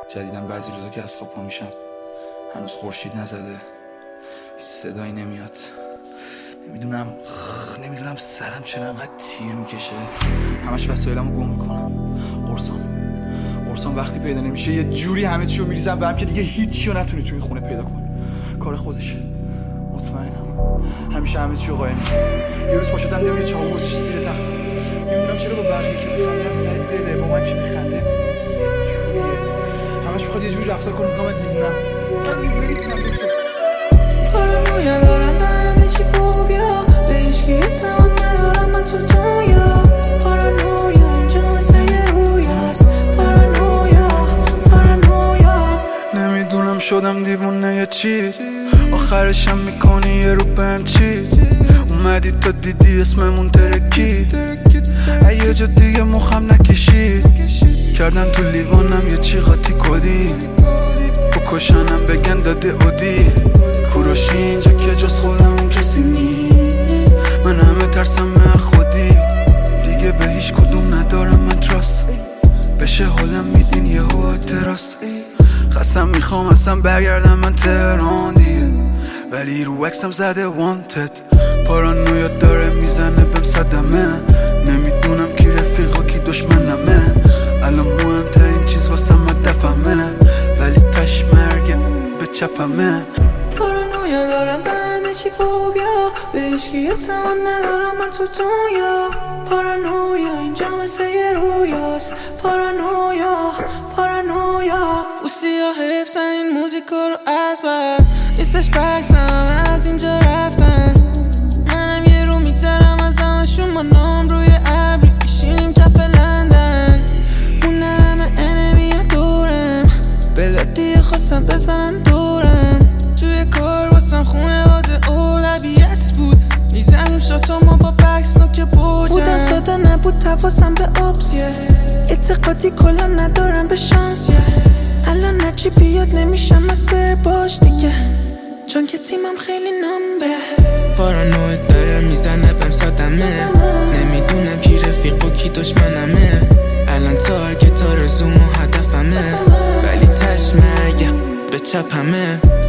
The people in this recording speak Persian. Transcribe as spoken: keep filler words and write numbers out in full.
جدیدن بعضی روزا که از خواب پا میشم هنوز خورشید نزده، هیچ صدایی نمیاد. نمیدونم نمیدونم سرم چرا انقدر تیر میکشه، همش وسایلمو گم میکنم. قرصام قرصام وقتی پیدا نمیشه یه جوری همه چیو میریزم به هم که دیگه هیچیو نتونی توی خونه پیدا کنی. کار خودشه، مطمئنم. همیشه همه چیو قایم میکنم. یه روز پا شدم دیدم یه چاقو گذاشته زیر تختم. نمیدونم چرا با بقیه که میخنده از ته دله، با من که میخنده یه جوریه. همش میخواد یه جوری رفتار کنه که من دیوونم. من دیوونه نیستم. پارانویا دارم، من همه چی فوبیا، به هیچکی اعتماد ندارم، من تو دنیا. پارانویا اینجا مثل یه رویاست. پارانویا پارانویا نمیدونم شدم دیوونه یا چی، آخرشم میکنی یه رو بهم چی. اومدی تا دیدی اسممون ترکید، یه جا دیگه مخم نکشید. کردن تو لیوانم یه چی قاطی کدی، بکشنم بگن داده اودی. کوروشی اینجا که جز خودم اون کسی نی، من همه ترسم من خودی. دیگه به هیچ کدوم ندارم من تراست، بشه حالم میدین یه هوا تراس. خواستم میخوام اصلا برگردم من تهران دیگه، ولی رو عکسم زده وانتد. پارانویا داره میزنه بهم صدمه، نمیدونم کی رفیقا کی دشمنمه. الان مهمترین چیز واسم دفمه، ولی تش مرگه به چپمه. پارانویا دارم، من همه چی فوبیا، به هیچکی اعتماد ندارم، من تو دنیا. پارانویا اینجا مثل یه رویاست. پارانویا پارانویا بوسیا حفظن این موزیکا رو از بر نیستش بکسم از اینجا رفتن. منم یه رو میگذرم از همشون با نام روی ابری، میشینیم کف لندن. مونه همه انمی دورم، بلدی خواستم بزنن دورم. توی کار واسم خونه واده اولویت بود، میزنیم شاتو ما با بکس نوک بوجم. بودم ساده نبود تواسم به آبس، اعتقادی کلا ندارم به شانس. الان هرچی بیاد نمیشم از سر باش دیگه، چون که تیمم خیلی نمبه. پارانویا داره میزنه بهم صدمه، نمیدونم کی رفیق و کی دشمنمه. الان تارگت ها رزوم و هدفمه، ولی تش مرگم به چپمه.